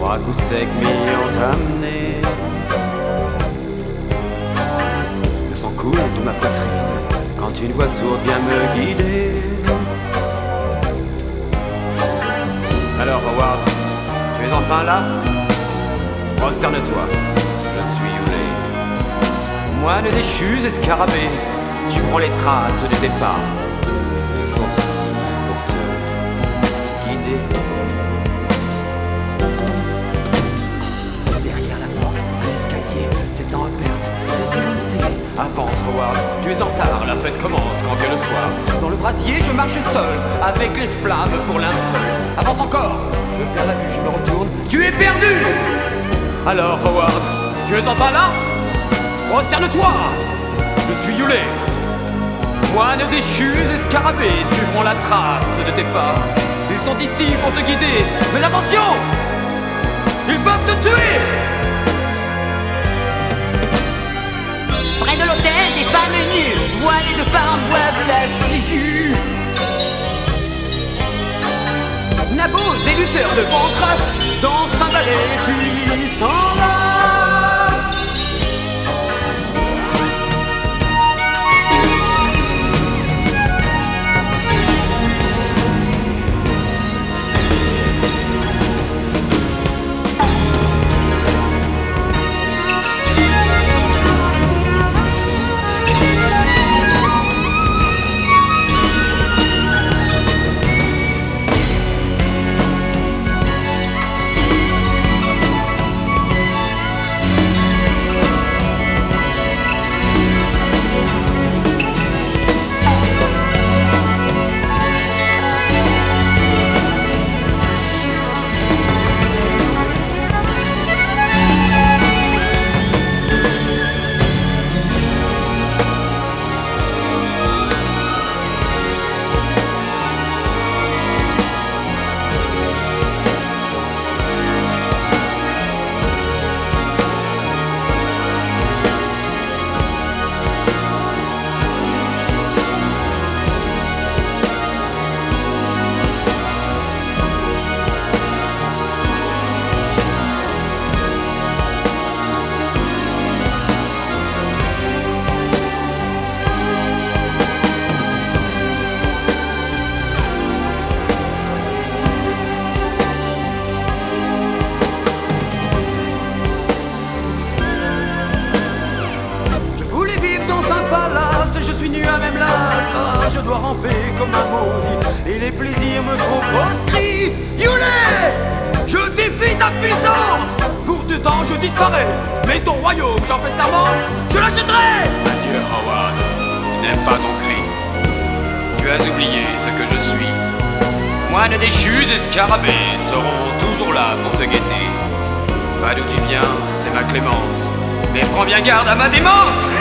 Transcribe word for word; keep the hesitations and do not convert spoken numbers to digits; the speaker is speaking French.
Trois coups secs m'y ont amené. Le sang coule de ma poitrine quand une voix sourde vient me guider. Alors Howard, tu es enfin là? Prosterne-toi, je suis Yulé. Moine déchu et scarabée, suivront les traces des départs. Ils sont ici pour te guider. Derrière la porte, à l'escalier, s'étend à perte d'éternité. Avance Howard, tu es en retard, la fête commence quand vient le soir. Dans le brasier, je marche seul, avec les flammes pour linceul. Avance encore, je perds la vue, je me retourne, tu es perdu! Alors Howard, tu es enfin là? Prosterne-toi! Je suis Yulé. Moine déchu et scarabée suivront la trace de tes pas. Ils sont ici pour te guider. Mais attention! Ils peuvent te tuer! Près de l'hôtel, des femmes nues, voilées de pain, boivent la ciguë. Nabos et lutteurs de Pancrace dansent un ballet puis s'enlacent. Je suis nu à même là, je dois ramper comme un maudit, et les plaisirs me sont proscrits. Yulé, je défie ta puissance. Pour du temps je disparais, mais ton royaume, j'en fais serment, je l'achèterai. Adieu Howard, je n'aime pas ton cri. Tu as oublié ce que je suis. Moine déchu et scarabée seront toujours là pour te guetter. Va d'où tu viens, c'est ma clémence, mais prends bien garde à ma démence.